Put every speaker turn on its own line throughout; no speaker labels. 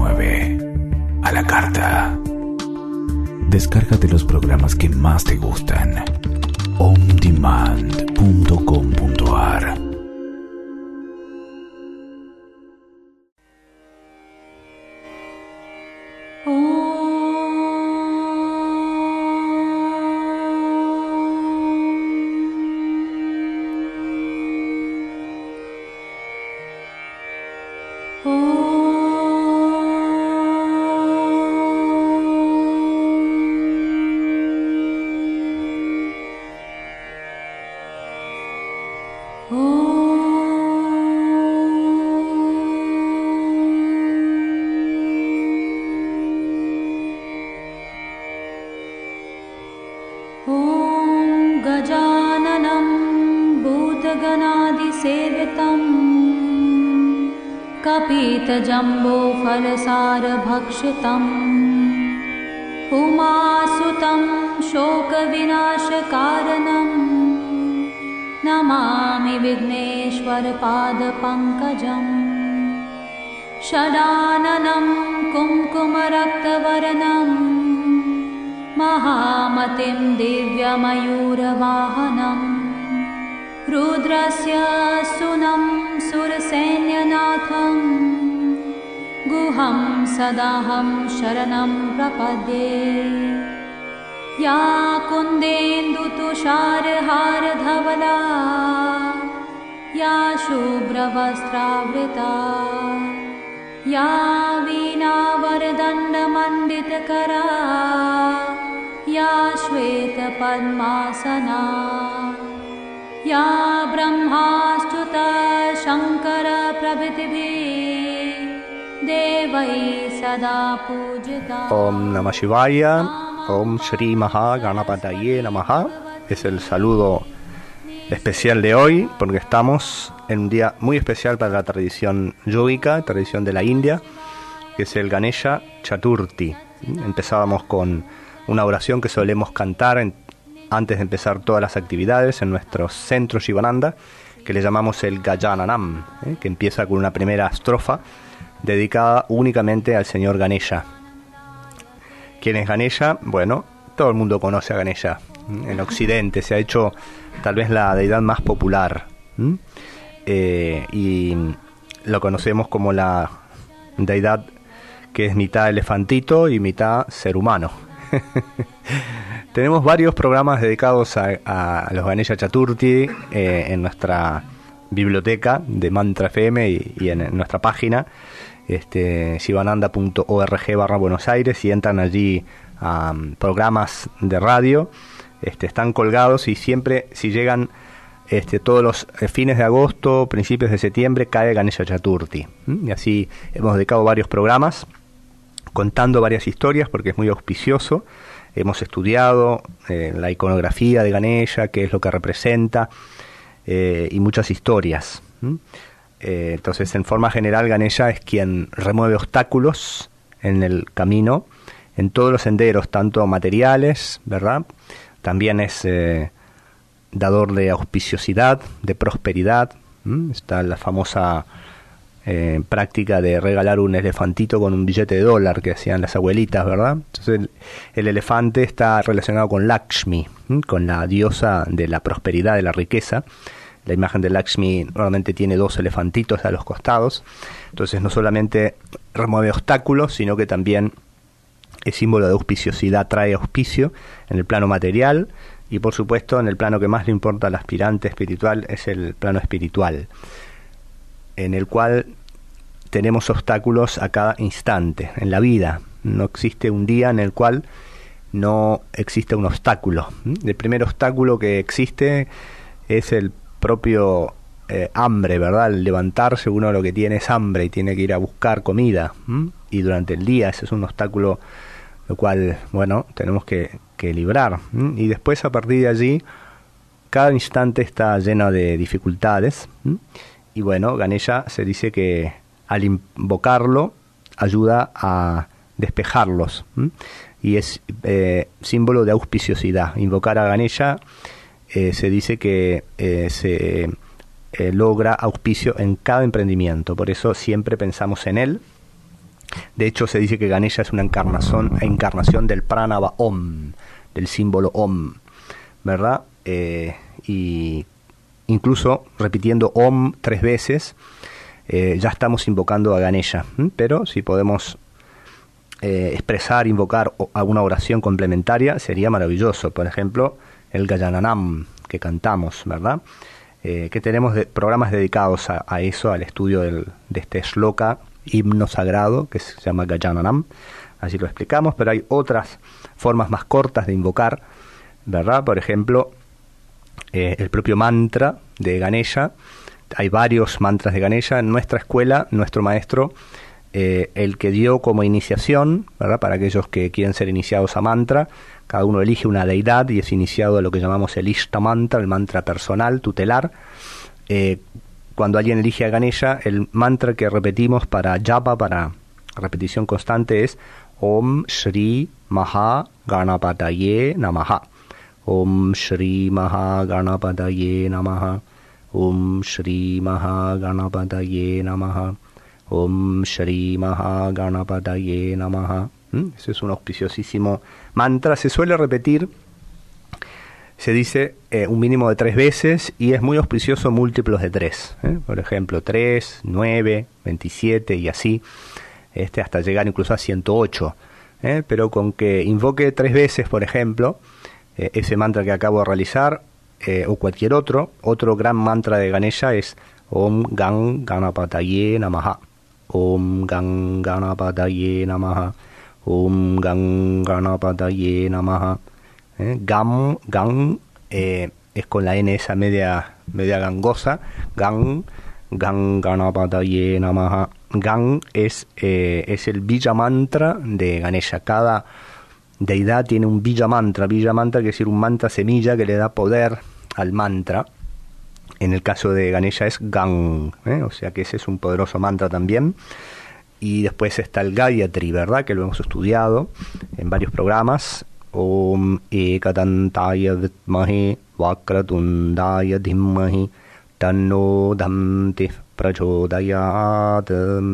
19 a la carta. Descárgate los programas que más te gustan. ondemand.com.ar.
जम्बोफलसारभक्षितम् उमासुतं शोकविनाशकारणं नमामि विघ्नेश्वरपादपङ्कजम् षडाननं कुङ्कुमरक्तवर्णं महामतिं दिव्यमयूरवाहनम् रुद्रस्य सुनं सुरसैन्यनाथं गुहं सदाहं शरणं प्रपद्ये या कुन्देन्दुतुषारहारधवला या शुभ्रवस्त्रावृता या वीणावरदण्डमण्डितकरा या श्वेतपद्मासना या ब्रह्माच्युता शङ्कर प्रभृतिभिः देवैः सदा पूजिता.
Om Namah Shivaya, Om Shri Maha Ganapataye Namaha. Es el saludo especial de hoy porque estamos en un día muy especial para la tradición yógica, tradición de la India, que es el Ganesha Chaturthi. Empezábamos con una oración que solemos cantar antes de empezar todas las actividades en nuestro centro Shivananda, que le llamamos el Gajananam, que empieza con una primera estrofa dedicada únicamente al señor Ganesha. ¿Quién es Ganesha? Bueno, todo el mundo conoce a Ganesha. En Occidente se ha hecho tal vez la deidad más popular, y lo conocemos como la deidad que es mitad elefantito y mitad ser humano. Tenemos varios programas dedicados a los Ganesha Chaturthi en nuestra biblioteca de Mantra FM y en nuestra página shivananda.org/Buenos Aires, y entran allí a programas de radio, están colgados, y siempre si llegan todos los fines de agosto, principios de septiembre, cae Ganesha Chaturthi, y así hemos dedicado varios programas contando varias historias porque es muy auspicioso. Hemos estudiado la iconografía de Ganesha, qué es lo que representa, y muchas historias. Entonces, en forma general, Ganesha es quien remueve obstáculos en el camino, en todos los senderos, tanto materiales, ¿verdad? También es dador de auspiciosidad, de prosperidad. Está la famosa práctica de regalar un elefantito con un billete de dólar que hacían las abuelitas, ¿verdad? Entonces el elefante está relacionado con Lakshmi, con la diosa de la prosperidad, de la riqueza. La imagen de Lakshmi normalmente tiene dos elefantitos a los costados. Entonces no solamente remueve obstáculos, sino que también es símbolo de auspiciosidad, trae auspicio en el plano material, y por supuesto en el plano que más le importa al aspirante espiritual es el plano espiritual, en el cual tenemos obstáculos a cada instante en la vida. No existe un día en el cual no existe un obstáculo. El primer obstáculo que existe es el propio hambre, ¿verdad? Al levantarse uno lo que tiene es hambre y tiene que ir a buscar comida, y durante el día ese es un obstáculo, lo cual, bueno, tenemos que librar, y después a partir de allí cada instante está lleno de dificultades, y bueno, Ganesha se dice que al invocarlo ayuda a despejarlos, y es símbolo de auspiciosidad. Invocar a Ganesha se dice que se logra auspicio en cada emprendimiento, por eso siempre pensamos en él De hecho, se dice que Ganesha es una encarnación del pranava Om, del símbolo Om, ¿verdad? Y incluso repitiendo Om 3 veces, ya estamos invocando a Ganesha. Pero si podemos expresar, invocar alguna oración complementaria, sería maravilloso. Por ejemplo, el Gajananam que cantamos, ¿verdad? Que tenemos programas dedicados a eso, al estudio de este shloka, himno sagrado, que se llama Gajananam. Así lo explicamos, pero hay otras formas más cortas de invocar, ¿verdad? Por ejemplo, el propio mantra de Ganesha. Hay varios mantras de Ganesha. En nuestra escuela, nuestro maestro, el que dio como iniciación, ¿verdad? Para aquellos que quieren ser iniciados a mantra, cada uno elige una deidad y es iniciado a lo que llamamos el Ishta Mantra, el mantra personal, tutelar. Cuando alguien elige a Ganesha, el mantra que repetimos para japa, para repetición constante, es Om Shri Maha Ganapataye Namaha. Om Shri Maha Ganapataye Namaha. Om Shri Maha Ganapataye Namaha. Om Shri Maha Ganapataye Namaha. Ese es un auspiciosísimo mantra. Se suele repetir, se dice un mínimo de 3 veces, y es muy auspicioso múltiplos de 3. Por ejemplo, 3, 9, 27 y así, hasta llegar incluso a 108. Pero con que invoque 3 veces, por ejemplo, ese mantra que acabo de realizar, o cualquier otro gran mantra de Ganesha es Om Gan Ganapataye Namaha. Om Gan Ganapataye Namaha. Om Gan Ganapataye Namaha. Gan es con la N esa media gangosa. Gan Ganapataye Namaha. Gan es el Bija Mantra de Ganesha. Cada deidad tiene un Bija Mantra. Bija Mantra quiere decir un mantra semilla que le da poder al mantra. En el caso de Ganesha es Gan, o sea que ese es un poderoso mantra también. Y después está el Gayatri, ¿verdad? Que lo hemos estudiado en varios programas. Om Ekadantaya Vidmahe Vakratundaya Dhimmahi Tanno Dhamti Prachodayat.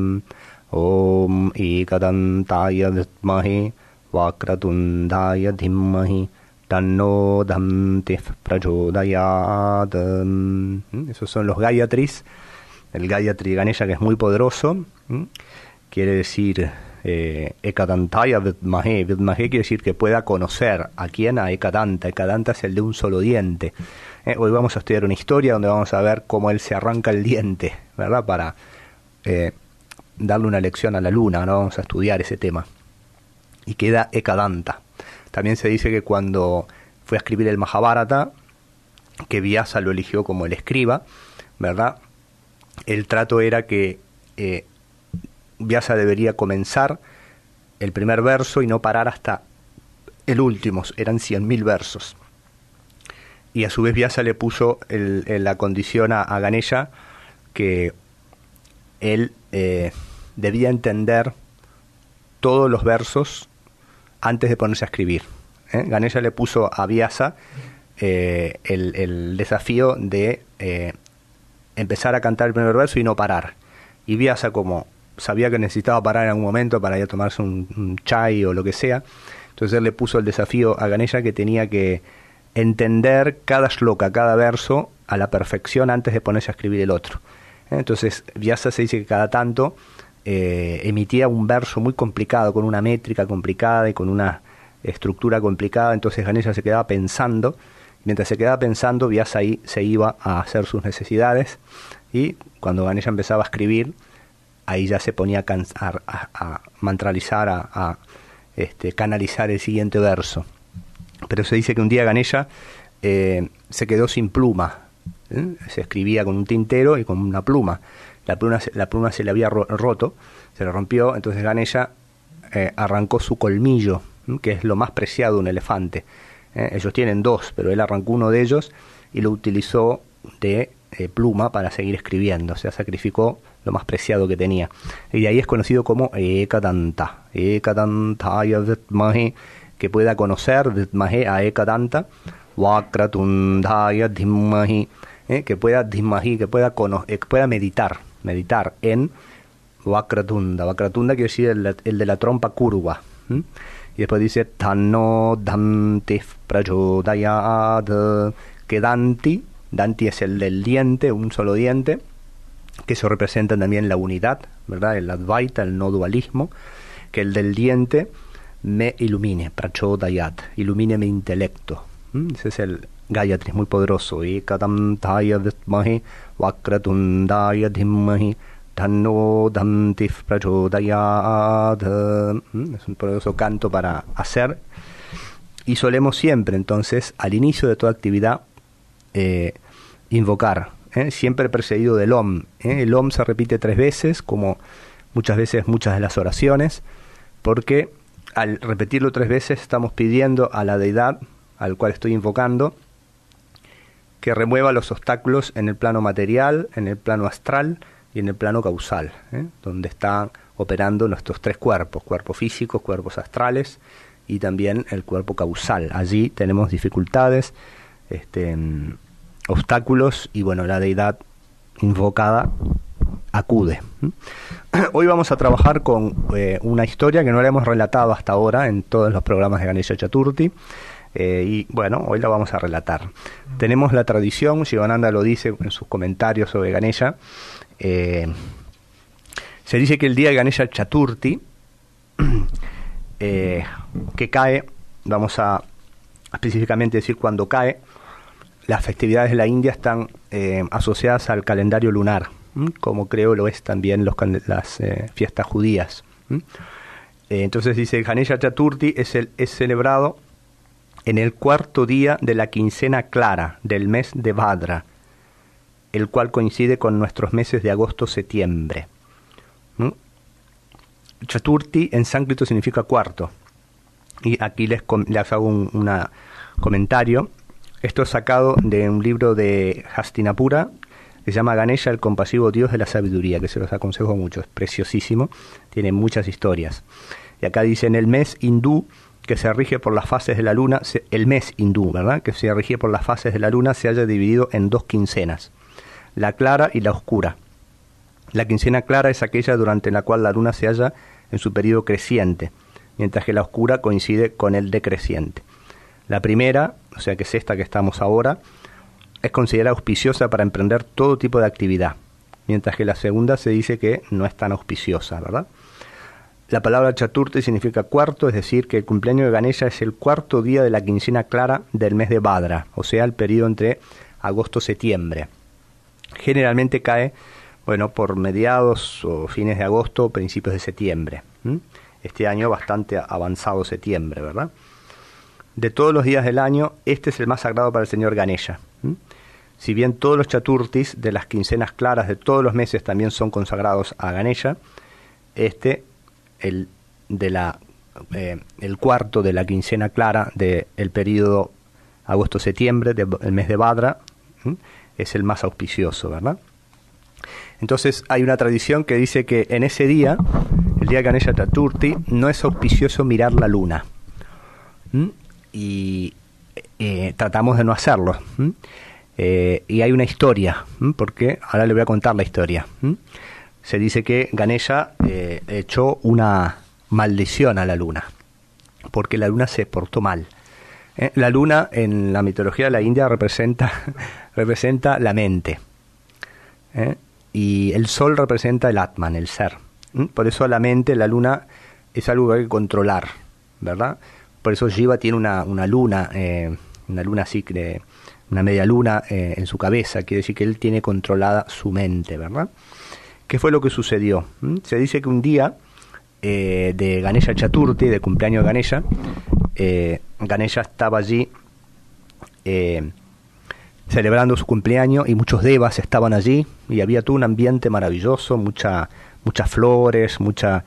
Om Ekadantaya Vidmahe Vakratundaya Dhimmahi Tanno Dhamti Prachodayat. Esos son los Gayatris. El Gayatri Ganesha, que es muy poderoso, quiere decir Ekadantaya Vidmahe. Vidmahe quiere decir que pueda conocer. ¿A quién? A Ekadanta. Ekadanta es el de un solo diente. Hoy vamos a estudiar una historia donde vamos a ver cómo él se arranca el diente, ¿verdad? Para darle una lección a la luna, ¿no? Vamos a estudiar ese tema. Y queda Ekadanta. También se dice que cuando fue a escribir el Mahabharata, que Vyasa lo eligió como el escriba, ¿verdad? El trato era que Vyasa debería comenzar el primer verso y no parar hasta el último. Eran 100.000 versos. Y a su vez Vyasa le puso la condición a Ganesha que él debía entender todos los versos antes de ponerse a escribir. Ganesha le puso a Vyasa el desafío de empezar a cantar el primer verso y no parar. Y Vyasa, como sabía que necesitaba parar en algún momento para ir a tomarse un chai o lo que sea, entonces él le puso el desafío a Ganesha que tenía que entender cada shloka, cada verso a la perfección antes de ponerse a escribir el otro. Entonces Vyasa se dice que cada tanto emitía un verso muy complicado, con una métrica complicada y con una estructura complicada. Entonces Ganesha se quedaba pensando. Mientras se quedaba pensando, Vyasa ahí se iba a hacer sus necesidades, y cuando Ganesha empezaba a escribir, ahí ya se ponía a mantralizar, a canalizar el siguiente verso. Pero se dice que un día Ganesha se quedó sin pluma. Se escribía con un tintero y con una pluma. La pluma se le había roto, se le rompió. Entonces Ganesha arrancó su colmillo, que es lo más preciado de un elefante. Ellos tienen 2, pero él arrancó uno de ellos y lo utilizó de pluma para seguir escribiendo. O sea, sacrificó lo más preciado que tenía. Y de ahí es conocido como Ekadanta. Ekadantaya Vidmahe, que pueda conocer, Vidmahe a Ekadanta. Vakratundaya Dhimmahi, que pueda Dhimmahi, que pueda meditar en Vakratunda. Vakratunda quiere decir el de la trompa curva. Y después dice Tanno Danti Prachodayat, que Danti es el del diente, un solo diente, que eso representa también la unidad, ¿verdad? El Advaita, el no dualismo, que el del diente me ilumine, Prachodayat, ilumine mi intelecto. Ese es el Gayatri, muy poderoso. Ekadantaya Vitmahi Vakratundaya Dhimmahi Tanno Danti Prachodayat. Es un poderoso canto para hacer. Y solemos siempre, entonces, al inicio de toda actividad, invocar, siempre precedido del Om. El Om se repite 3 veces, como muchas veces muchas de las oraciones, porque al repetirlo 3 veces estamos pidiendo a la deidad al cual estoy invocando que remueva los obstáculos en el plano material, en el plano astral y en el plano causal, donde están operando nuestros 3 cuerpos, cuerpos físicos, cuerpos astrales y también el cuerpo causal. Allí tenemos dificultades, obstáculos, y bueno, la deidad invocada acude. Hoy vamos a trabajar con una historia que no la hemos relatado hasta ahora en todos los programas de Ganesha Chaturthi, y bueno, hoy la vamos a relatar. Tenemos la tradición, Shivananda lo dice en sus comentarios sobre Ganesha, se dice que el día de Ganesha Chaturthi, que cae, vamos a específicamente decir cuándo cae. Las festividades de la India están asociadas al calendario lunar, como creo lo es también las fiestas judías. Entonces dice, Ganesha Chaturthi es celebrado en el 4º día de la quincena clara del mes de Bhadra, el cual coincide con nuestros meses de agosto-septiembre. Chaturthi en sánscrito significa cuarto. Y aquí les hago un comentario. Esto es sacado de un libro de Hastinapura que se llama Ganesha, el compasivo Dios de la sabiduría, que se los aconsejo mucho, es preciosísimo, tiene muchas historias. Y acá dice, en el mes hindú, que se rige por las fases de la luna, el mes hindú, ¿verdad?, que se rige por las fases de la luna, se haya dividido en 2 quincenas, la clara y la oscura. La quincena clara es aquella durante la cual la luna se halla en su periodo creciente, mientras que la oscura coincide con el decreciente. La primera, o sea que es esta que estamos ahora, es considerada auspiciosa para emprender todo tipo de actividad, mientras que la segunda se dice que no es tan auspiciosa, ¿verdad? La palabra Chaturthi significa cuarto, es decir, que el cumpleaños de Ganesha es el 4º día de la quincena clara del mes de Bhadra, o sea, el periodo entre agosto y septiembre. Generalmente cae, bueno, por mediados o fines de agosto o principios de septiembre. Este año bastante avanzado septiembre, ¿verdad? De todos los días del año, este es el más sagrado para el señor Ganesha. Si bien todos los Chaturthis de las quincenas claras de todos los meses también son consagrados a Ganesha, el 4º de la quincena clara del periodo agosto-septiembre, el mes de Bhadra, es el más auspicioso, ¿verdad? Entonces hay una tradición que dice que en ese día, el día de Ganesha Chaturthi, no es auspicioso mirar la luna. Y tratamos de no hacerlo. Y hay una historia, porque ahora le voy a contar la historia. Se dice que Ganesha echó una maldición a la luna, porque la luna se portó mal. La luna en la mitología de la India representa la mente, y el sol representa el Atman, el ser. Por eso la mente, la luna, es algo que hay que controlar, ¿verdad? Por eso Shiva tiene una luna así, una media luna en su cabeza, quiere decir que él tiene controlada su mente, ¿verdad? ¿Qué fue lo que sucedió? Se dice que un día de Ganesha Chaturthi, de cumpleaños de Ganesha, Ganesha estaba allí celebrando su cumpleaños y muchos devas estaban allí y había todo un ambiente maravilloso, muchas flores, muchos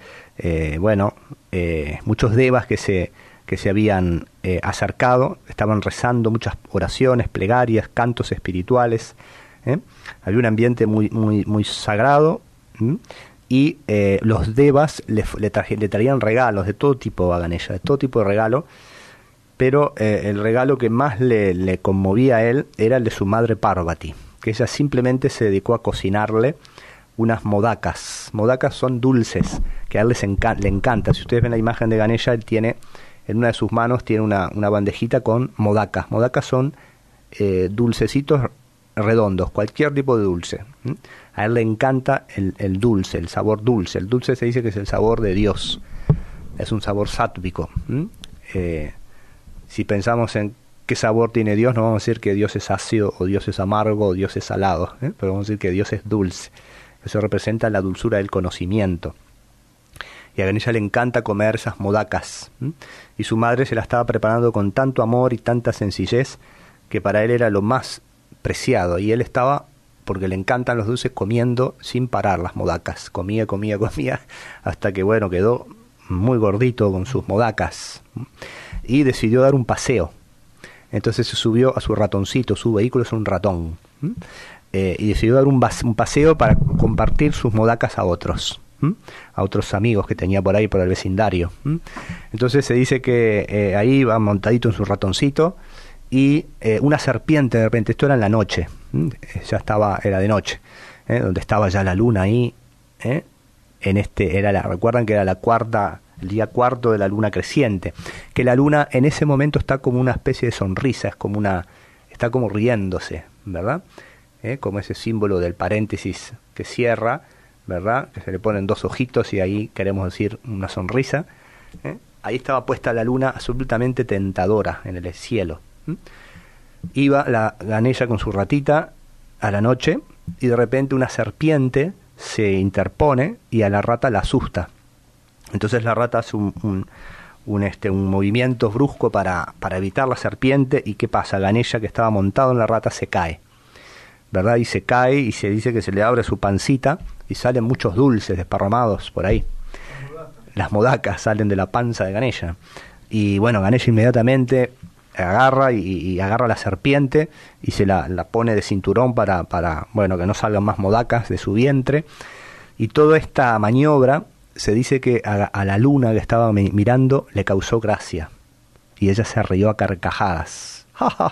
devas que se habían acercado, estaban rezando muchas oraciones, plegarias, cantos espirituales. Había un ambiente muy sagrado, y los devas le traían regalos de todo tipo a Ganesha, de todo tipo de regalo, pero el regalo que más le conmovía a él era el de su madre Parvati, que ella simplemente se dedicó a cocinarle unas modakas. Modakas son dulces, que a él le encanta. Si ustedes ven la imagen de Ganesha, él tiene, en una de sus manos tiene una bandejita con modakas. Modakas son dulcecitos redondos, cualquier tipo de dulce. A él le encanta el dulce, el sabor dulce. El dulce se dice que es el sabor de Dios, es un sabor sátvico. Si pensamos en qué sabor tiene Dios, no vamos a decir que Dios es ácido, o Dios es amargo, o Dios es salado, pero vamos a decir que Dios es dulce. Eso representa la dulzura del conocimiento. Y a Ganesha le encanta comer esas modakas. Y su madre se la estaba preparando con tanto amor y tanta sencillez, que para él era lo más preciado. Y él estaba, porque le encantan los dulces, comiendo sin parar las modakas. Comía, hasta que, bueno, quedó muy gordito con sus modakas. Y decidió dar un paseo. Entonces se subió a su ratoncito, su vehículo es un ratón. Y decidió dar un paseo para compartir sus modakas a otros amigos que tenía por ahí, por el vecindario. Entonces se dice que ahí iba montadito en su ratoncito, y una serpiente de repente, esto era en la noche, era de noche, donde estaba ya la luna ahí, recuerdan que era el día cuarto de la luna creciente, que la luna en ese momento está como una especie de sonrisa, está como riéndose, ¿verdad? Como ese símbolo del paréntesis que cierra, ¿verdad? Que se le ponen dos ojitos y ahí queremos decir una sonrisa. Ahí estaba puesta la luna absolutamente tentadora en el cielo. Iba la Ganesha con su ratita a la noche, y de repente una serpiente se interpone y a la rata la asusta. Entonces la rata hace un movimiento brusco para evitar la serpiente. ¿Y qué pasa? Ganesha, que estaba montado en la rata, se cae, ¿verdad? Y se cae, y se dice que se le abre su pancita y salen muchos dulces desparramados por ahí. Las modakas salen de la panza de Ganesha. Y bueno, Ganesha inmediatamente agarra y agarra a la serpiente y se la pone de cinturón para que no salgan más modakas de su vientre. Y toda esta maniobra se dice que a la luna que estaba mirando le causó gracia, y ella se rió a carcajadas.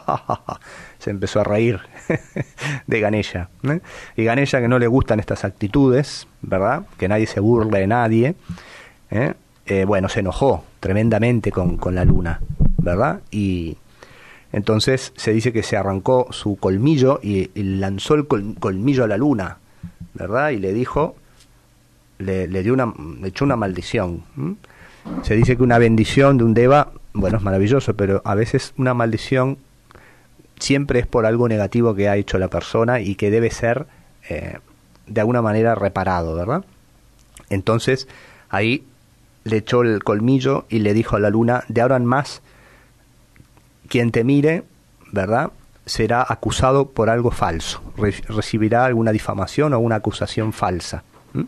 Se empezó a reír de Ganesha. Y Ganesha, que no le gustan estas actitudes, ¿verdad? Que nadie se burle de nadie, se enojó tremendamente con la luna, ¿verdad? Y entonces se dice que se arrancó su colmillo y lanzó el colmillo a la luna, ¿verdad? Y le dijo, le echó una maldición. Se dice que una bendición de un deva, bueno, es maravilloso, pero a veces una maldición siempre es por algo negativo que ha hecho la persona y que debe ser de alguna manera reparado, ¿verdad? Entonces ahí le echó el colmillo y le dijo a la luna: de ahora en más, quien te mire, ¿verdad?, será acusado por algo falso, recibirá alguna difamación o una acusación falsa.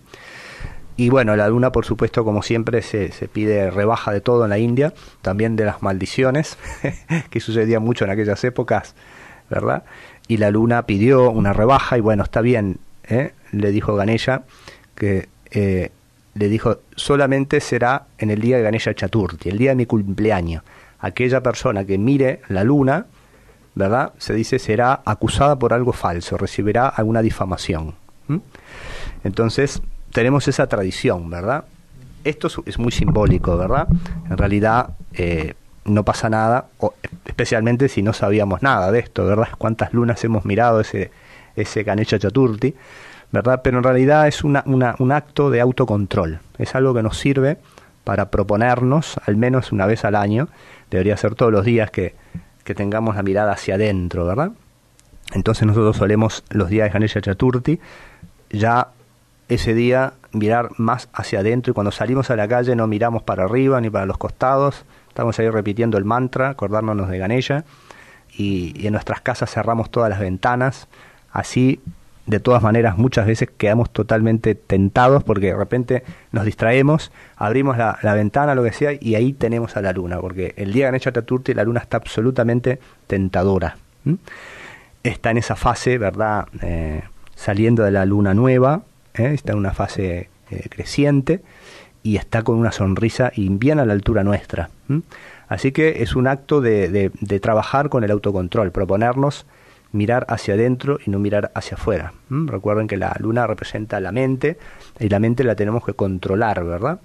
Y bueno, la luna, por supuesto, como siempre, se pide rebaja de todo en la India, también de las maldiciones, que sucedía mucho en aquellas épocas, ¿verdad? Y la luna pidió una rebaja, y bueno, está bien, le dijo Ganesha, que le dijo: solamente será en el día de Ganesha Chaturthi, el día de mi cumpleaños. Aquella persona que mire la luna, ¿verdad?, se dice, será acusada por algo falso, recibirá alguna difamación. Entonces tenemos esa tradición, ¿verdad? Esto es muy simbólico, ¿verdad? En realidad no pasa nada, especialmente si no sabíamos nada de esto, ¿verdad? Cuántas lunas hemos mirado ese Ganesha Chaturthi, ¿verdad? Pero en realidad es un acto de autocontrol, es algo que nos sirve para proponernos, al menos una vez al año, debería ser todos los días, que tengamos la mirada hacia adentro, ¿verdad? Entonces nosotros solemos, los días de Ganesha Chaturthi, ya ese día mirar más hacia adentro, y cuando salimos a la calle no miramos para arriba ni para los costados, estamos ahí repitiendo el mantra, acordándonos de Ganesha, y en nuestras casas cerramos todas las ventanas. Así, de todas maneras, muchas veces quedamos totalmente tentados porque de repente nos distraemos, abrimos la ventana, lo que sea, y ahí tenemos a la luna, porque el día de Ganesha Chaturthi la luna está absolutamente tentadora. Está en esa fase, ¿verdad?, saliendo de la luna nueva, está en una fase creciente, y está con una sonrisa y bien a la altura nuestra. Así que es un acto de trabajar con el autocontrol, proponernos mirar hacia adentro y no mirar hacia afuera. Recuerden que la luna representa la mente, y la mente la tenemos que controlar, ¿verdad?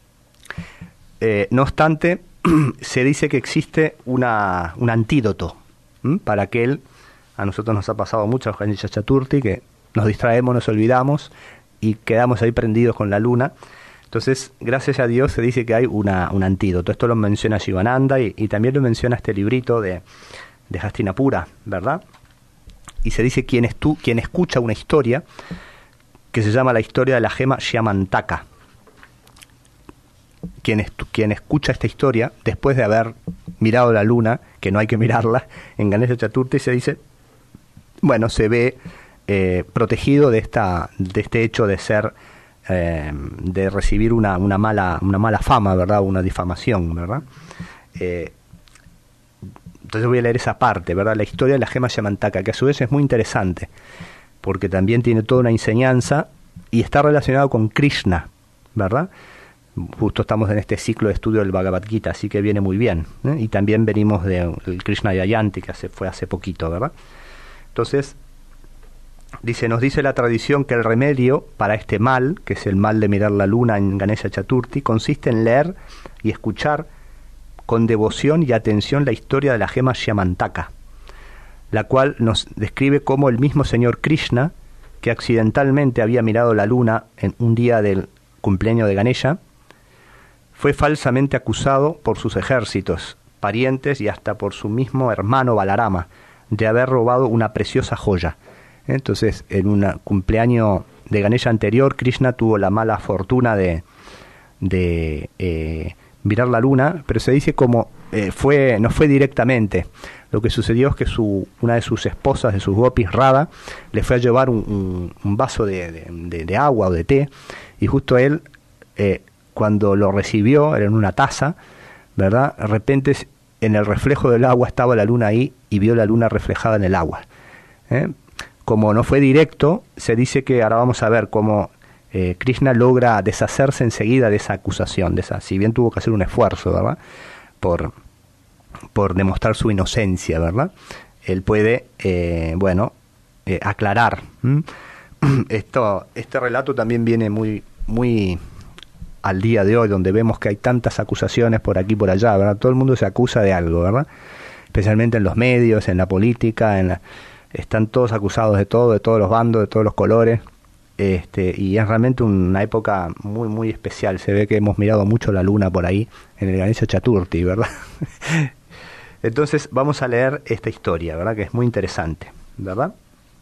No obstante, se dice que existe un antídoto para aquel. A nosotros nos ha pasado mucho en Ganesha Chaturthi, que nos distraemos, nos olvidamos y quedamos ahí prendidos con la luna. Entonces, gracias a Dios se dice que hay un antídoto. Esto lo menciona Shivananda y también lo menciona este librito de Hastinapura, ¿verdad? Y se dice quien escucha una historia que se llama la historia de la gema Shyamantaka. Quien escucha esta historia, después de haber mirado la luna, que no hay que mirarla, en Ganesha Chaturthi se dice, bueno, se ve protegido de este hecho de ser, de recibir una mala fama, ¿verdad? Una difamación, ¿verdad? Entonces voy a leer esa parte, ¿verdad? La historia de la gema Shyamantaka, que a su vez es muy interesante, porque también tiene toda una enseñanza y está relacionado con Krishna, ¿verdad? Justo estamos en este ciclo de estudio del Bhagavad Gita, así que viene muy bien, ¿eh? Y también venimos del Krishna Jayanti, que fue hace poquito, ¿verdad? Entonces, nos dice la tradición que el remedio para este mal, que es el mal de mirar la luna en Ganesha Chaturthi, consiste en leer y escuchar con devoción y atención la historia de la gema Shyamantaka, la cual nos describe cómo el mismo señor Krishna, que accidentalmente había mirado la luna en un día del cumpleaños de Ganesha, fue falsamente acusado por sus ejércitos, parientes y hasta por su mismo hermano Balarama de haber robado una preciosa joya. Entonces, en un cumpleaños de Ganesha anterior, Krishna tuvo la mala fortuna de mirar la luna, pero se dice como no fue directamente. Lo que sucedió es que una de sus esposas, de sus gopis, Radha, le fue a llevar un vaso de agua o de té, y justo él, cuando lo recibió, era en una taza, ¿verdad? De repente, en el reflejo del agua estaba la luna ahí, y vio la luna reflejada en el agua. Como no fue directo, se dice que ahora vamos a ver cómo Krishna logra deshacerse enseguida de esa acusación, si bien tuvo que hacer un esfuerzo, ¿verdad? Por demostrar su inocencia, ¿verdad? Él puede, aclarar. Este relato también viene muy, muy al día de hoy, donde vemos que hay tantas acusaciones por aquí y por allá, ¿verdad? Todo el mundo se acusa de algo, ¿verdad? Especialmente en los medios, en la política, están todos acusados de todo, de todos los bandos, de todos los colores. Y es realmente una época muy, muy especial. Se ve que hemos mirado mucho la luna por ahí, en el Ganesha Chaturthi, ¿verdad? Entonces vamos a leer esta historia, ¿verdad? Que es muy interesante, ¿verdad?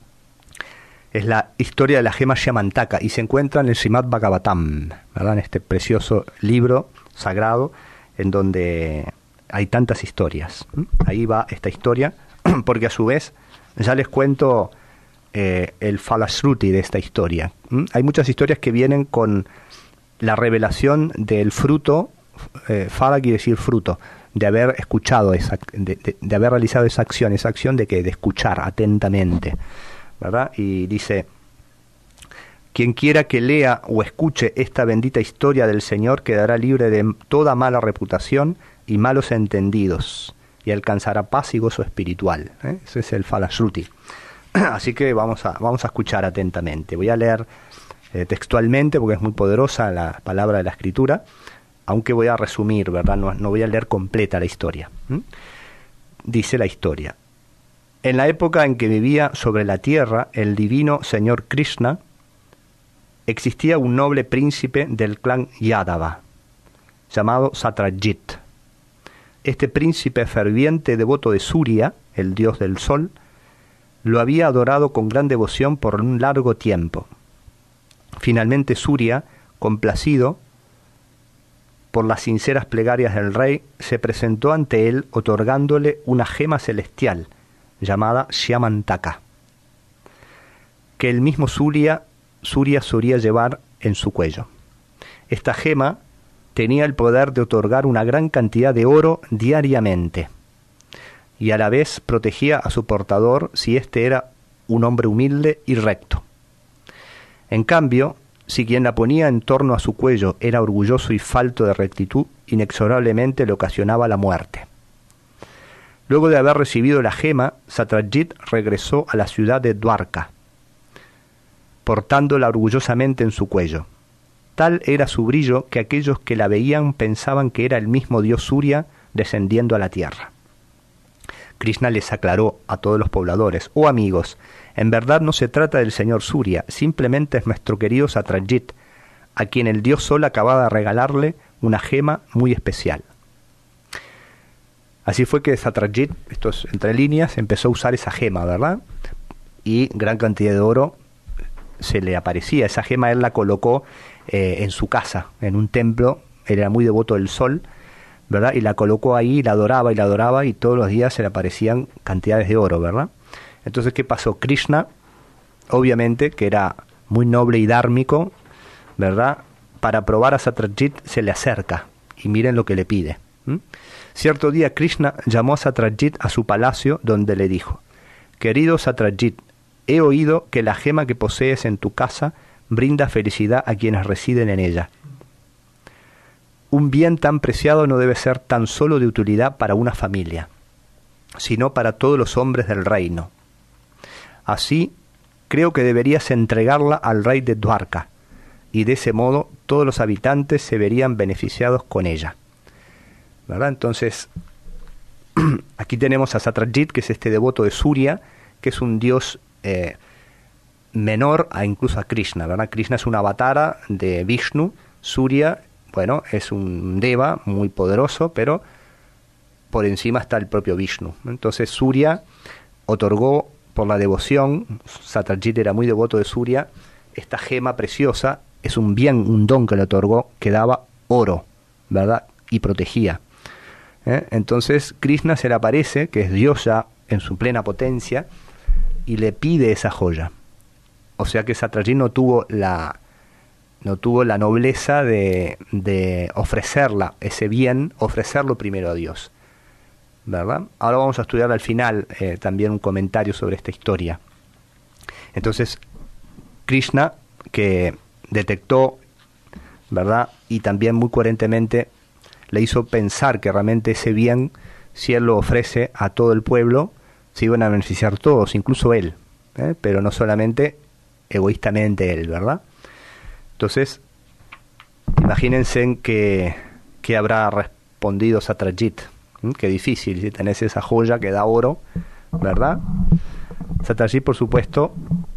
Es la historia de la gema Shyamantaka y se encuentra en el Srimad Bhagavatam, ¿verdad? En este precioso libro sagrado en donde hay tantas historias. Ahí va esta historia, porque a su vez ya les cuento el Falashruti de esta historia. Hay muchas historias que vienen con la revelación del fruto. Fala quiere decir fruto, de haber escuchado, de haber realizado esa acción de escuchar atentamente, ¿verdad? Y dice: quien quiera que lea o escuche esta bendita historia del Señor quedará libre de toda mala reputación y malos entendidos, y alcanzará paz y gozo espiritual. Ese es el Falashruti. Así que vamos a escuchar atentamente. Voy a leer textualmente, porque es muy poderosa la palabra de la escritura, aunque voy a resumir, ¿verdad? No voy a leer completa la historia. Dice la historia: en la época en que vivía sobre la tierra el divino señor Krishna, existía un noble príncipe del clan Yadava, llamado Satrajit. Este príncipe ferviente devoto de Surya, el dios del sol, lo había adorado con gran devoción por un largo tiempo. Finalmente Surya, complacido por las sinceras plegarias del rey, se presentó ante él otorgándole una gema celestial llamada Shyamantaka, que el mismo Surya solía llevar en su cuello. Esta gema tenía el poder de otorgar una gran cantidad de oro diariamente, y a la vez protegía a su portador si éste era un hombre humilde y recto. En cambio, si quien la ponía en torno a su cuello era orgulloso y falto de rectitud, inexorablemente le ocasionaba la muerte. Luego de haber recibido la gema, Satyajit regresó a la ciudad de Dwarka, portándola orgullosamente en su cuello. Tal era su brillo que aquellos que la veían pensaban que era el mismo dios Surya descendiendo a la tierra. Krishna les aclaró a todos los pobladores: «Oh amigos, en verdad no se trata del señor Surya, simplemente es nuestro querido Satyajit, a quien el dios Sol acababa de regalarle una gema muy especial». Así fue que Satyajit, esto es entre líneas, empezó a usar esa gema, ¿verdad? Y gran cantidad de oro se le aparecía. Esa gema él la colocó en su casa, en un templo. Él era muy devoto del sol, ¿verdad? Y la colocó ahí, y la adoraba, y todos los días se le aparecían cantidades de oro, ¿verdad? Entonces, ¿qué pasó? Krishna, obviamente, que era muy noble y dármico, ¿verdad? Para probar a Satyajit se le acerca, y miren lo que le pide. Cierto día Krishna llamó a Satyajit a su palacio, donde le dijo: «Querido Satyajit, he oído que la gema que posees en tu casa brinda felicidad a quienes residen en ella. Un bien tan preciado no debe ser tan solo de utilidad para una familia, sino para todos los hombres del reino. Así, creo que deberías entregarla al rey de Dwarka, y de ese modo todos los habitantes se verían beneficiados con ella». ¿Verdad? Entonces, aquí tenemos a Satyajit, que es este devoto de Surya, que es un dios menor a incluso a Krishna, ¿verdad? Krishna es una avatara de Vishnu. Surya, bueno, es un deva muy poderoso, pero por encima está el propio Vishnu. Entonces Surya otorgó por la devoción, Satyajit era muy devoto de Surya, esta gema preciosa, es un bien, un don que le otorgó, que daba oro, ¿verdad? Y protegía. Entonces Krishna se le aparece, que es Dios ya en su plena potencia, y le pide esa joya. O sea que Satyajit no tuvo la nobleza de ofrecerla, ese bien, ofrecerlo primero a Dios, ¿verdad? Ahora vamos a estudiar al final también un comentario sobre esta historia. Entonces Krishna, que detectó, ¿verdad? Y también muy coherentemente le hizo pensar que realmente ese bien, si él lo ofrece a todo el pueblo, se iban a beneficiar todos, incluso él, pero no solamente egoístamente él, ¿verdad? Entonces, imagínense en que habrá respondido Satyajit. Qué difícil, si tenés esa joya que da oro, ¿verdad? Satyajit, por supuesto,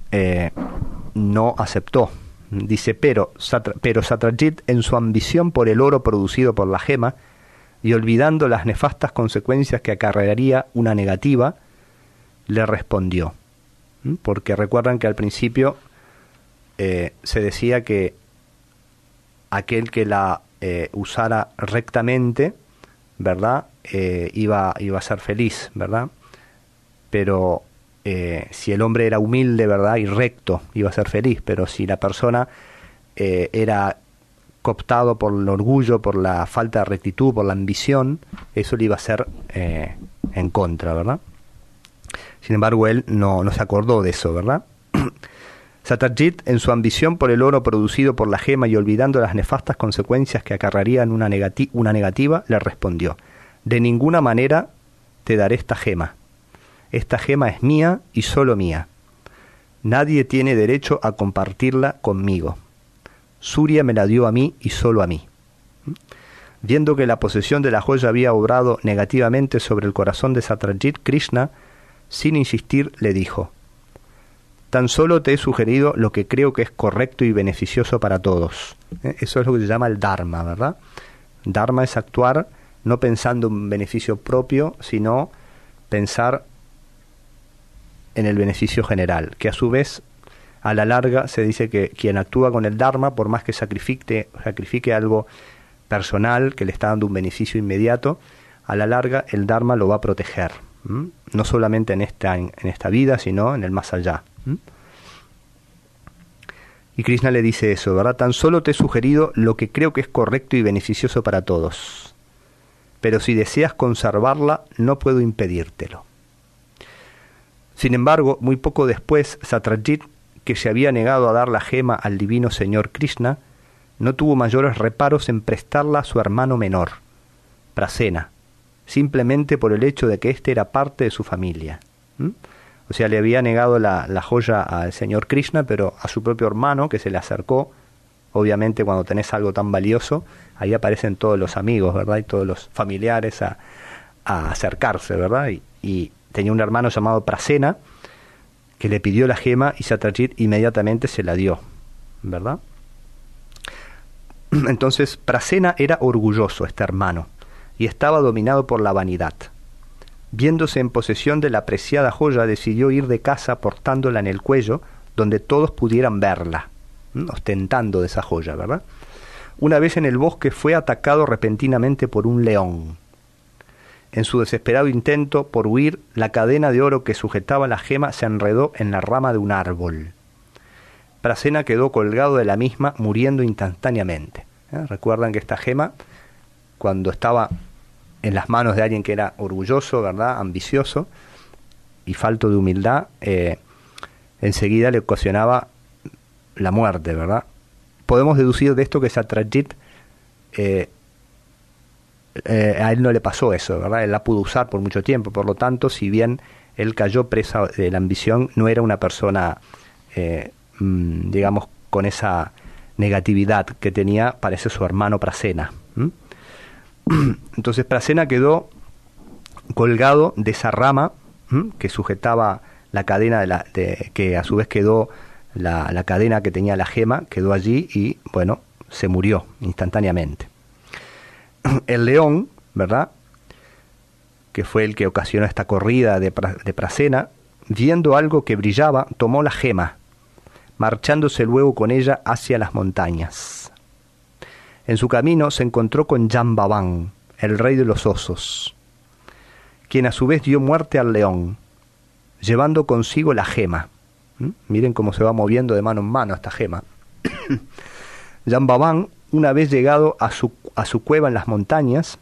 no aceptó. Dice, pero Satyajit, en su ambición por el oro producido por la gema, y olvidando las nefastas consecuencias que acarrearía una negativa, le respondió. Porque recuerdan que al principio se decía que aquel que la usara rectamente, ¿verdad? Iba a ser feliz, ¿verdad? Pero si el hombre era humilde, ¿verdad? Y recto, iba a ser feliz. Pero si la persona era cooptado por el orgullo, por la falta de rectitud, por la ambición, eso le iba a ser en contra, ¿verdad? Sin embargo, él no se acordó de eso, ¿verdad? Satyajit, en su ambición por el oro producido por la gema y olvidando las nefastas consecuencias que acarrearían una negativa, le respondió: «De ninguna manera te daré esta gema. Esta gema es mía y solo mía. Nadie tiene derecho a compartirla conmigo. Surya me la dio a mí y solo a mí». Viendo que la posesión de la joya había obrado negativamente sobre el corazón de Satyajit, Krishna, sin insistir, le dijo: «Tan solo te he sugerido lo que creo que es correcto y beneficioso para todos». Eso es lo que se llama el Dharma, ¿verdad? Dharma es actuar no pensando en beneficio propio, sino pensar en el beneficio general, que a su vez, a la larga, se dice que quien actúa con el Dharma, por más que sacrifique algo personal que le está dando un beneficio inmediato, a la larga el Dharma lo va a proteger, no solamente en esta vida, sino en el más allá. Y Krishna le dice eso, ¿verdad? «Tan solo te he sugerido lo que creo que es correcto y beneficioso para todos, pero si deseas conservarla, no puedo impedírtelo». Sin embargo, muy poco después, Satyajit, que se había negado a dar la gema al divino señor Krishna, no tuvo mayores reparos en prestarla a su hermano menor, Prasena, simplemente por el hecho de que éste era parte de su familia. O sea, le había negado la joya al señor Krishna, pero a su propio hermano, que se le acercó. Obviamente, cuando tenés algo tan valioso, ahí aparecen todos los amigos, ¿verdad? Y todos los familiares a acercarse, ¿verdad? Y tenía un hermano llamado Prasena, que le pidió la gema y Satyajit inmediatamente se la dio, ¿verdad? Entonces, Prasena era orgulloso, este hermano, y estaba dominado por la vanidad. Viéndose en posesión de la preciada joya, decidió ir de casa portándola en el cuello, donde todos pudieran verla, ostentando de esa joya, ¿verdad? Una vez en el bosque fue atacado repentinamente por un león. En su desesperado intento por huir, la cadena de oro que sujetaba la gema se enredó en la rama de un árbol. Prasena quedó colgado de la misma, muriendo instantáneamente. Recuerdan que esta gema, cuando estaba en las manos de alguien que era orgulloso, ¿verdad?, ambicioso y falto de humildad, enseguida le ocasionaba la muerte, ¿verdad? Podemos deducir de esto que Satyajit, a él no le pasó eso, ¿verdad? Él la pudo usar por mucho tiempo, por lo tanto, si bien él cayó presa de la ambición, no era una persona, digamos, con esa negatividad que tenía, parece su hermano Prasena. Entonces Prasena quedó colgado de esa rama que sujetaba la cadena que a su vez quedó la cadena que tenía la gema, quedó allí y bueno, se murió instantáneamente. El león, ¿verdad?, que fue el que ocasionó esta corrida de Prasena, viendo algo que brillaba, tomó la gema, marchándose luego con ella hacia las montañas. En su camino se encontró con Jambavan, el rey de los osos, quien a su vez dio muerte al león, llevando consigo la gema. Miren cómo se va moviendo de mano en mano esta gema. Jambavan, una vez llegado a su cueva en las montañas,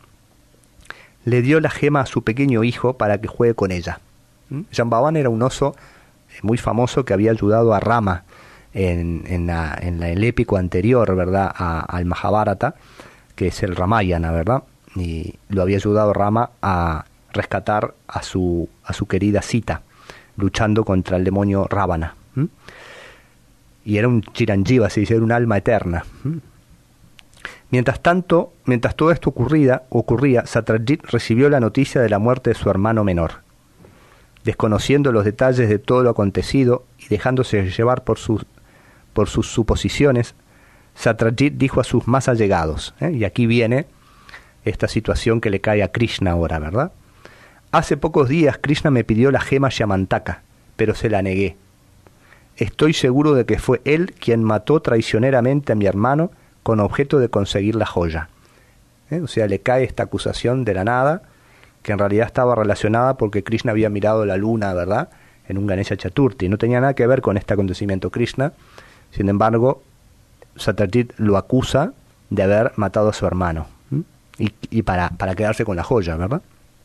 le dio la gema a su pequeño hijo para que juegue con ella. Jambavan era un oso muy famoso que había ayudado a Rama en el épico anterior, ¿verdad?, al Mahabharata, que es el Ramayana, ¿verdad? Y lo había ayudado Rama a rescatar a su querida Sita, luchando contra el demonio Ravana. Y era un Chiranjiva, se dice, era un alma eterna. Mientras todo esto ocurría, Satyajit recibió la noticia de la muerte de su hermano menor. Desconociendo los detalles de todo lo acontecido y dejándose llevar por sus suposiciones, Satyajit dijo a sus más allegados, y aquí viene esta situación que le cae a Krishna ahora, ¿verdad? Hace pocos días Krishna me pidió la gema Shamantaka, pero se la negué. Estoy seguro de que fue él quien mató traicioneramente a mi hermano con objeto de conseguir la joya. O sea, le cae esta acusación de la nada, que en realidad estaba relacionada porque Krishna había mirado la luna, ¿verdad?, en un Ganesha Chaturthi. No tenía nada que ver con este acontecimiento Krishna. Sin embargo, Satyajit lo acusa de haber matado a su hermano, y para quedarse con la joya, ¿verdad?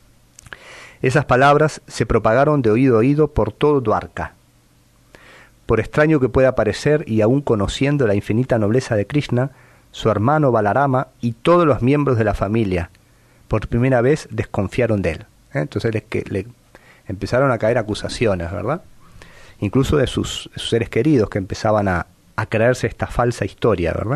Esas palabras se propagaron de oído a oído por todo Dwarka. Por extraño que pueda parecer, y aún conociendo la infinita nobleza de Krishna, su hermano Balarama y todos los miembros de la familia, por primera vez desconfiaron de él. Entonces le empezaron a caer acusaciones, ¿verdad? Incluso de sus seres queridos, que empezaban a creerse esta falsa historia, ¿verdad?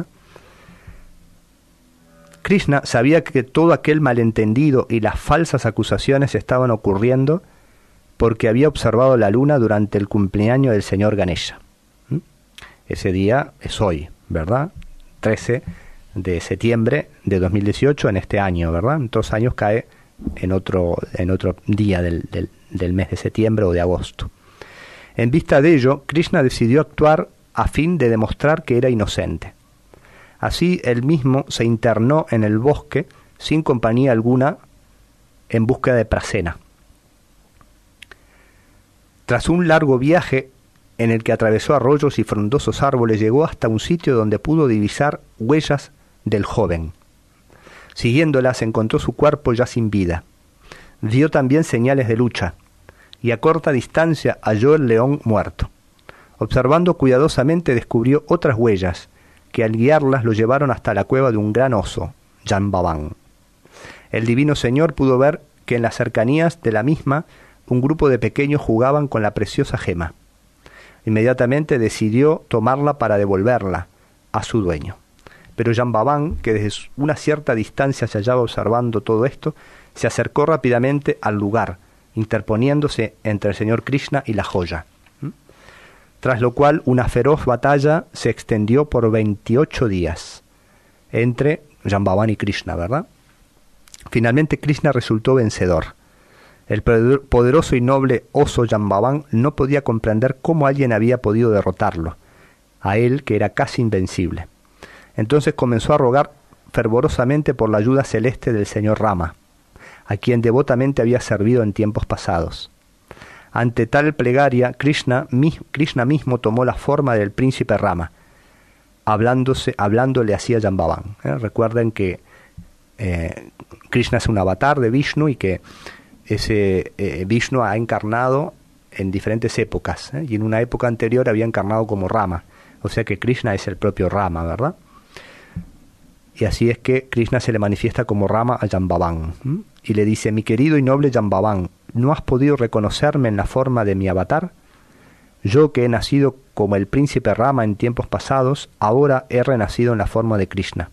Krishna sabía que todo aquel malentendido y las falsas acusaciones estaban ocurriendo porque había observado la luna durante el cumpleaños del señor Ganesha. Ese día es hoy, ¿verdad? 13 de septiembre de 2018, en este año, ¿verdad? En 2 años cae en otro día del mes de septiembre o de agosto. En vista de ello, Krishna decidió actuar a fin de demostrar que era inocente. Así, él mismo se internó en el bosque sin compañía alguna en búsqueda de Prasena. Tras un largo viaje en el que atravesó arroyos y frondosos árboles, llegó hasta un sitio donde pudo divisar huellas del joven. Siguiéndolas, encontró su cuerpo ya sin vida. Vio también señales de lucha, y a corta distancia halló el león muerto. Observando cuidadosamente, descubrió otras huellas, que al guiarlas lo llevaron hasta la cueva de un gran oso, Jambavan. El divino señor pudo ver que en las cercanías de la misma un grupo de pequeños jugaban con la preciosa gema. Inmediatamente decidió tomarla para devolverla a su dueño. Pero Jambavan, que desde una cierta distancia se hallaba observando todo esto, se acercó rápidamente al lugar, interponiéndose entre el señor Krishna y la joya. Tras lo cual una feroz batalla se extendió por 28 días entre Jambavan y Krishna, ¿verdad? Finalmente Krishna resultó vencedor. El poderoso y noble oso Jambavan no podía comprender cómo alguien había podido derrotarlo, a él que era casi invencible. Entonces comenzó a rogar fervorosamente por la ayuda celeste del señor Rama, a quien devotamente había servido en tiempos pasados. Ante tal plegaria, Krishna mismo tomó la forma del príncipe Rama, hablándole así a Jambavan. Recuerden que Krishna es un avatar de Vishnu y que ese Vishnu ha encarnado en diferentes épocas, y en una época anterior había encarnado como Rama, o sea que Krishna es el propio Rama, ¿verdad? Y así es que Krishna se le manifiesta como Rama a Jambavan, y le dice: mi querido y noble Jambavan, ¿no has podido reconocerme en la forma de mi avatar? Yo, que he nacido como el príncipe Rama en tiempos pasados, ahora he renacido en la forma de Krishna.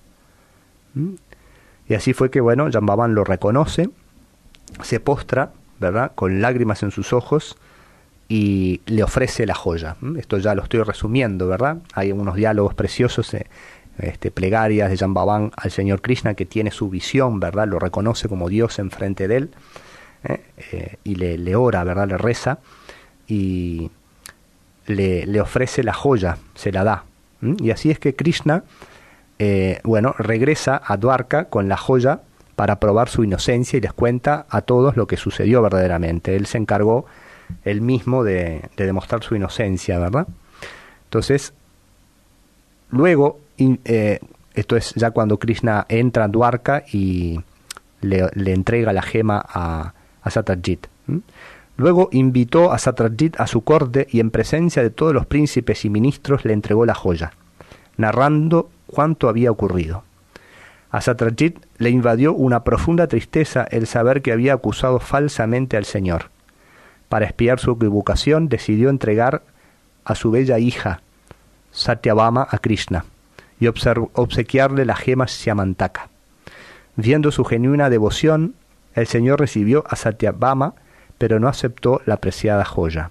Y así fue que, bueno, Jambavan lo reconoce, se postra, ¿verdad?, con lágrimas en sus ojos, y le ofrece la joya. Esto ya lo estoy resumiendo, ¿verdad? Hay unos diálogos preciosos, plegarias de Jambavan al señor Krishna, que tiene su visión, ¿verdad? Lo reconoce como Dios enfrente de él, y le ora, ¿verdad? Le reza y le ofrece la joya, se la da. Y así es que Krishna, regresa a Dwarka con la joya para probar su inocencia y les cuenta a todos lo que sucedió verdaderamente. Él se encargó él mismo de demostrar su inocencia, ¿verdad? Entonces, luego, esto es ya cuando Krishna entra a Dwarka y le entrega la gema a Satyajit. Luego invitó a Satyajit a su corte y en presencia de todos los príncipes y ministros le entregó la joya, narrando cuánto había ocurrido. A Satyajit le invadió una profunda tristeza el saber que había acusado falsamente al Señor. Para expiar su equivocación decidió entregar a su bella hija, Satyabhama, a Krishna y obsequiarle la gema Syamantaka. Viendo su genuina devoción, el Señor recibió a Satyabhama, pero no aceptó la preciada joya.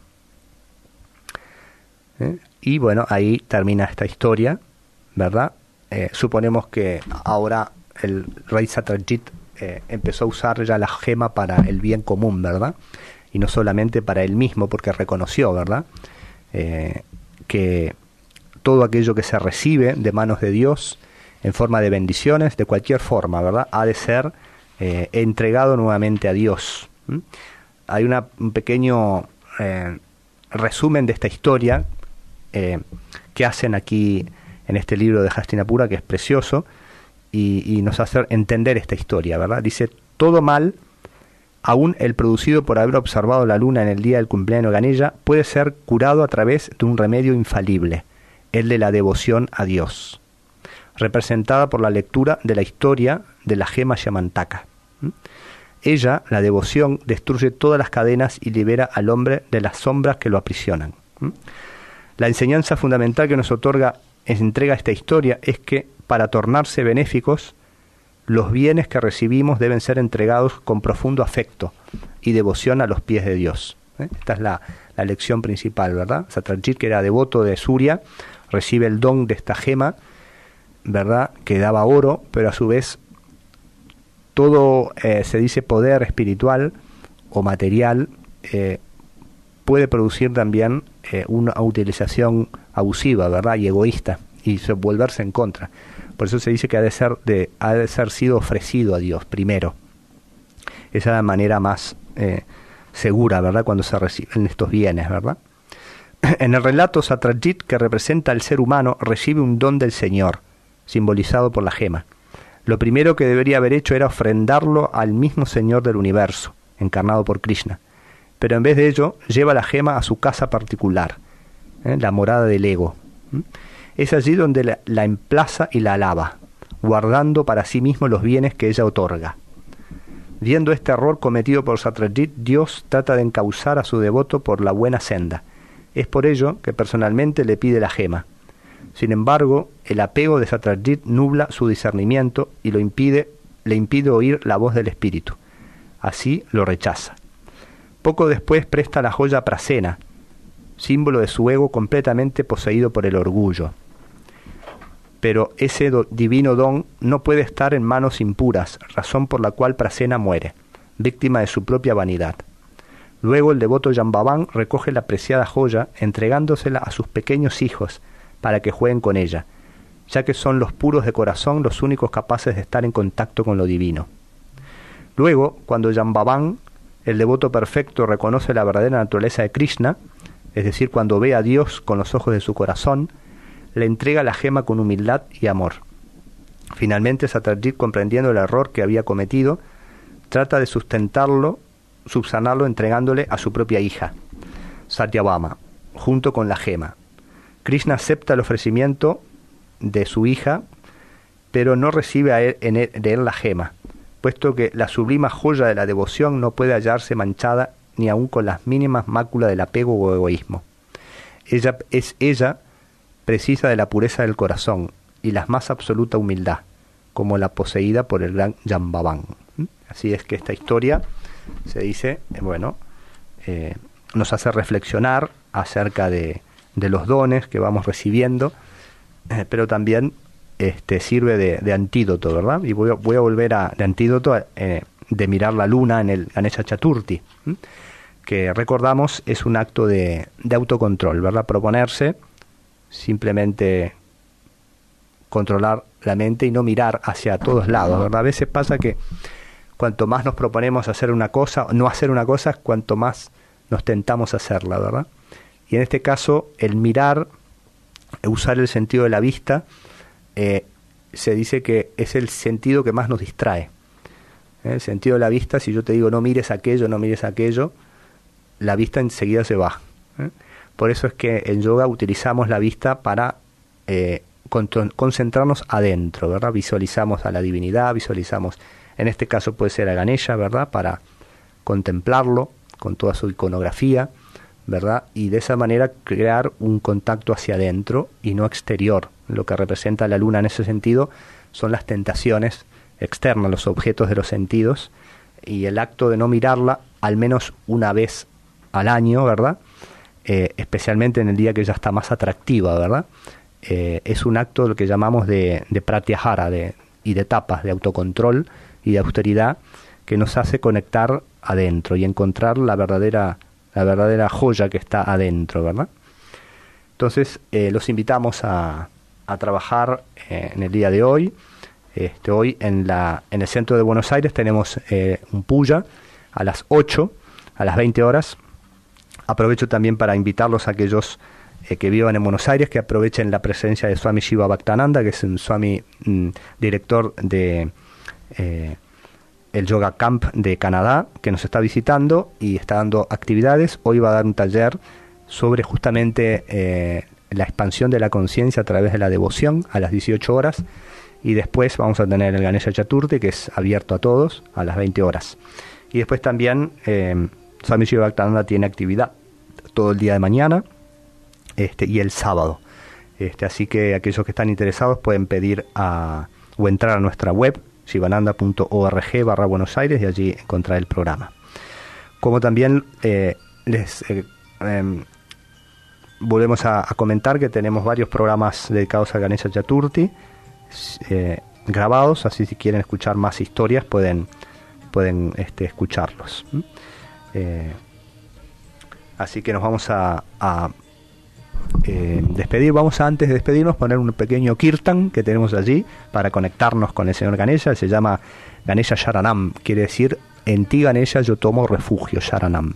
Y bueno, ahí termina esta historia, ¿verdad? Suponemos que ahora el rey Satyajit empezó a usar ya la gema para el bien común, ¿verdad? Y no solamente para él mismo, porque reconoció, ¿verdad?, que todo aquello que se recibe de manos de Dios en forma de bendiciones, de cualquier forma, ¿verdad?, ha de ser entregado nuevamente a Dios. Hay un pequeño resumen de esta historia que hacen aquí en este libro de Hastinapura, que es precioso, y nos hace entender esta historia, ¿verdad? Dice: todo mal, aún el producido por haber observado la luna en el día del cumpleaños de Ganeya, puede ser curado a través de un remedio infalible, el de la devoción a Dios, representada por la lectura de la historia de la gema Syamantaka. Ella, la devoción, destruye todas las cadenas y libera al hombre de las sombras que lo aprisionan. La enseñanza fundamental que nos entrega esta historia es que, para tornarse benéficos, los bienes que recibimos deben ser entregados con profundo afecto y devoción a los pies de Dios. Esta es la lección principal, ¿verdad? Satyajit, que era devoto de Surya, recibe el don de esta gema, ¿verdad?, que daba oro, pero a su vez todo, se dice, poder espiritual o material puede producir también una utilización abusiva, ¿verdad?, y egoísta, y volverse en contra. Por eso se dice que ha de ser sido ofrecido a Dios primero. Esa es la manera más segura, ¿verdad?, cuando se reciben estos bienes, ¿verdad? En el relato, Satyajit, que representa al ser humano, recibe un don del Señor, simbolizado por la gema. Lo primero que debería haber hecho era ofrendarlo al mismo Señor del universo, encarnado por Krishna. Pero en vez de ello, lleva la gema a su casa particular, la morada del ego. Es allí donde la emplaza y la alaba, guardando para sí mismo los bienes que ella otorga. Viendo este error cometido por Satyajit, Dios trata de encauzar a su devoto por la buena senda. Es por ello que personalmente le pide la gema. Sin embargo, el apego de Satyajit nubla su discernimiento y le impide oír la voz del espíritu. Así lo rechaza. Poco después presta la joya a Prasena, símbolo de su ego completamente poseído por el orgullo. Pero ese divino don no puede estar en manos impuras, razón por la cual Prasena muere, víctima de su propia vanidad. Luego el devoto Jambavan recoge la preciada joya, entregándosela a sus pequeños hijos para que jueguen con ella, ya que son los puros de corazón los únicos capaces de estar en contacto con lo divino. Luego, cuando Jambavan, el devoto perfecto, reconoce la verdadera naturaleza de Krishna, es decir, cuando ve a Dios con los ojos de su corazón, le entrega la gema con humildad y amor. Finalmente, Satyajit, comprendiendo el error que había cometido, trata de subsanarlo entregándole a su propia hija, Satyabhama, junto con la gema. Krishna acepta el ofrecimiento de su hija, pero no recibe de él la gema, puesto que la sublime joya de la devoción no puede hallarse manchada ni aun con las mínimas máculas del apego o egoísmo. Ella precisa de la pureza del corazón y la más absoluta humildad, como la poseída por el gran Jambavan. Así es que esta historia, se dice, nos hace reflexionar acerca de los dones que vamos recibiendo, pero también sirve de antídoto, ¿verdad? Y voy a volver de antídoto de mirar la luna en el Ganesha Chaturthi, que recordamos es un acto de autocontrol, ¿verdad? Proponerse simplemente controlar la mente y no mirar hacia todos lados, ¿verdad? A veces pasa que cuanto más nos proponemos hacer una cosa, no hacer una cosa, cuanto más nos tentamos a hacerla, ¿verdad? Y en este caso, el mirar, usar el sentido de la vista, se dice que es el sentido que más nos distrae. El sentido de la vista, si yo te digo no mires aquello, la vista enseguida se va. Por eso es que en yoga utilizamos la vista para concentrarnos adentro, ¿verdad? Visualizamos a la divinidad, visualizamos, en este caso puede ser a Ganesha, ¿verdad? Para contemplarlo con toda su iconografía, ¿verdad? Y de esa manera crear un contacto hacia adentro y no exterior. Lo que representa la luna en ese sentido son las tentaciones externas, los objetos de los sentidos, y el acto de no mirarla al menos una vez al año, ¿verdad? Especialmente en el día que ya está más atractiva, ¿verdad? Es un acto de lo que llamamos de pratyahara, y de tapas, de autocontrol y de austeridad, que nos hace conectar adentro y encontrar la verdadera joya que está adentro, ¿verdad? Entonces, los invitamos a trabajar en el día de hoy. Hoy en el centro de Buenos Aires tenemos un puya a las 8, a las 20 horas. Aprovecho también para invitarlos a aquellos que vivan en Buenos Aires, que aprovechen la presencia de Swami Shiva Bhaktananda, que es un Swami director de el Yoga Camp de Canadá, que nos está visitando y está dando actividades. Hoy va a dar un taller sobre justamente la expansión de la conciencia a través de la devoción a las 18 horas, y después vamos a tener el Ganesha Chaturthi, que es abierto a todos, a las 20 horas. Y después también Swami Shiva Bhaktananda tiene actividad todo el día de mañana y el sábado. Así que aquellos que están interesados pueden pedir o entrar a nuestra web shivananda.org/Buenos Aires, y allí encontrar el programa. Como también les volvemos a comentar que tenemos varios programas dedicados a Ganesha Chaturthi grabados, así si quieren escuchar más historias pueden escucharlos. Así que nos vamos a despedir. Vamos a, antes de despedirnos, poner un pequeño kirtan que tenemos allí para conectarnos con el señor Ganesha. Se llama Ganesha Sharanam, quiere decir en ti Ganesha yo tomo refugio, Sharanam.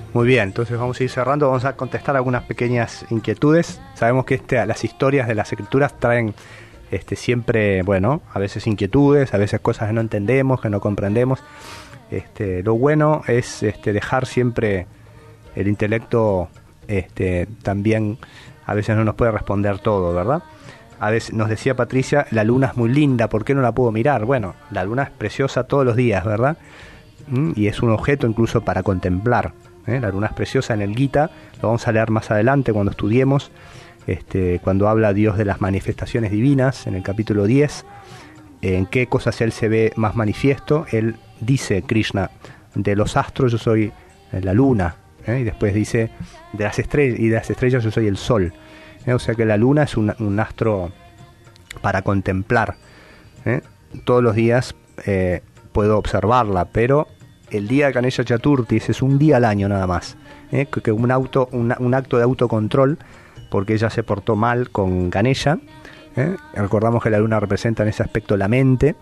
Muy bien, entonces vamos a ir cerrando, vamos a contestar algunas pequeñas inquietudes. Sabemos que las historias de las escrituras traen siempre, bueno, a veces inquietudes, a veces cosas que no entendemos, que no comprendemos. Lo bueno es dejar siempre el intelecto, también a veces no nos puede responder todo, ¿verdad? A veces nos decía Patricia, la luna es muy linda, ¿por qué no la puedo mirar? Bueno, la luna es preciosa todos los días, ¿verdad? Y es un objeto incluso para contemplar. La luna es preciosa en el Gita, lo vamos a leer más adelante cuando estudiemos, cuando habla Dios de las manifestaciones divinas, en el capítulo 10, en qué cosas Él se ve más manifiesto. Él dice, Krishna, de los astros yo soy la luna, y después dice, de las estrellas yo soy el sol. O sea que la luna es un astro para contemplar. Todos los días puedo observarla, pero el día de Ganesha Chaturthi, ese es un día al año nada más, que un acto de autocontrol, porque ella se portó mal con Ganesha. Recordamos que la luna representa en ese aspecto la mente,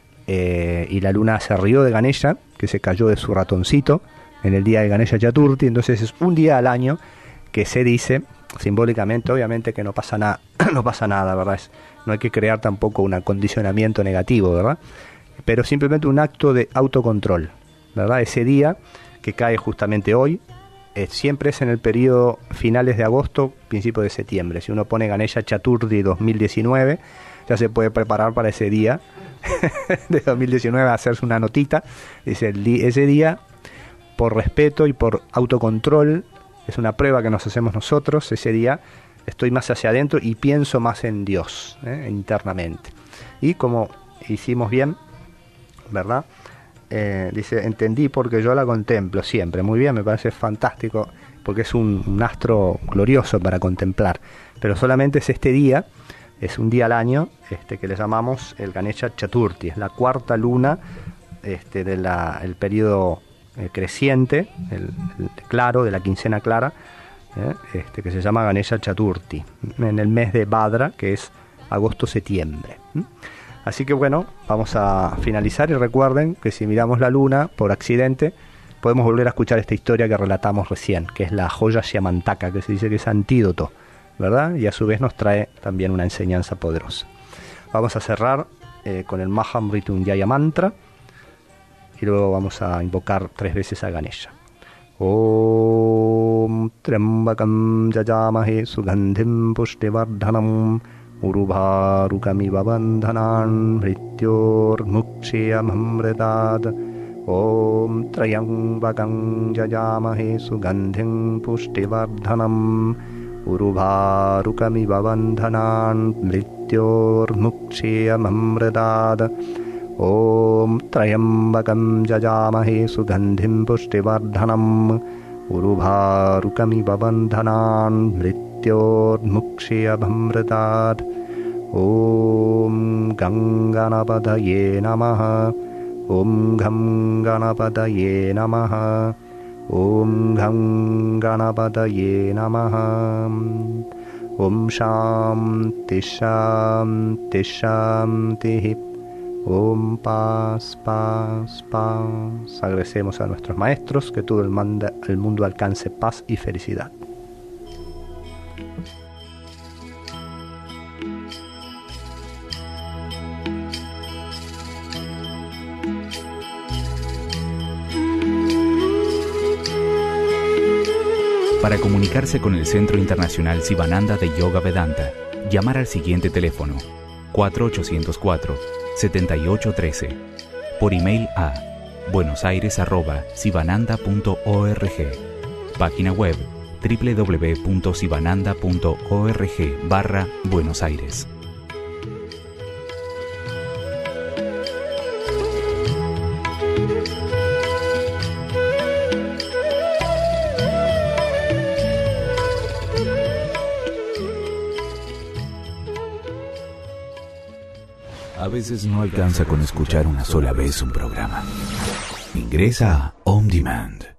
y la luna se rió de Ganesha, que se cayó de su ratoncito en el día de Ganesha Chaturthi. Entonces es un día al año que se dice, simbólicamente, obviamente, que no pasa nada, no pasa nada, ¿verdad? No hay que crear tampoco un acondicionamiento negativo, ¿verdad? Pero simplemente un acto de autocontrol, ¿verdad? Ese día que cae justamente hoy, siempre es en el periodo finales de agosto, principio de septiembre. Si uno pone Ganesha Chaturthi 2019, ya se puede preparar para ese día de 2019, hacerse una notita. Dice, ese día, por respeto y por autocontrol, es una prueba que nos hacemos nosotros. Ese día estoy más hacia adentro y pienso más en Dios, internamente. Y como hicimos bien, ¿verdad? Dice, entendí porque yo la contemplo siempre. Muy bien, me parece fantástico, porque es un astro glorioso para contemplar. Pero solamente es este día, es un día al año, que le llamamos el Ganesha Chaturthi. Es la cuarta luna del periodo creciente, el claro, de la quincena clara, que se llama Ganesha Chaturthi, en el mes de Bhadra, que es agosto-septiembre. Así que bueno, vamos a finalizar, y recuerden que si miramos la luna por accidente, podemos volver a escuchar esta historia que relatamos recién, que es la joya Syamantaka, que se dice que es antídoto, ¿verdad? Y a su vez nos trae también una enseñanza poderosa. Vamos a cerrar con el Mahamrityunjaya mantra, y luego vamos a invocar 3 veces a Ganesha. Om Trambakam Yajamahe Sugandhim Pushtivardhanam Urubharukamiva Bandhanan Mrityormukshayamamritad. Om Trayambakam Yajamahe Sugandhim Pushtivardhanam Urubharukamiva Bandhanan Mrityormukshayamamritad. Om Trayambakam Yajamahe Sugandhim Pushtivardhanam Urubharukamiva Bandhanan Mrityormukshayamamritad. Om Ganganapadaye Namaha. Om Ganganapadaye Namaha. Om Ganganapadaye Namaha. Om Shanti Shanti Shanti. Om Paz, Paz, Paz. Agradecemos a nuestros maestros, que todo el mundo alcance paz y felicidad.
Para comunicarse con el Centro Internacional Sivananda de Yoga Vedanta, llamar al siguiente teléfono: 4804-7813. Por email a buenosaires@sivananda.org. Página web www.sivananda.org/Buenos Aires. A veces no alcanza con escuchar una sola vez un programa. Ingresa a On Demand.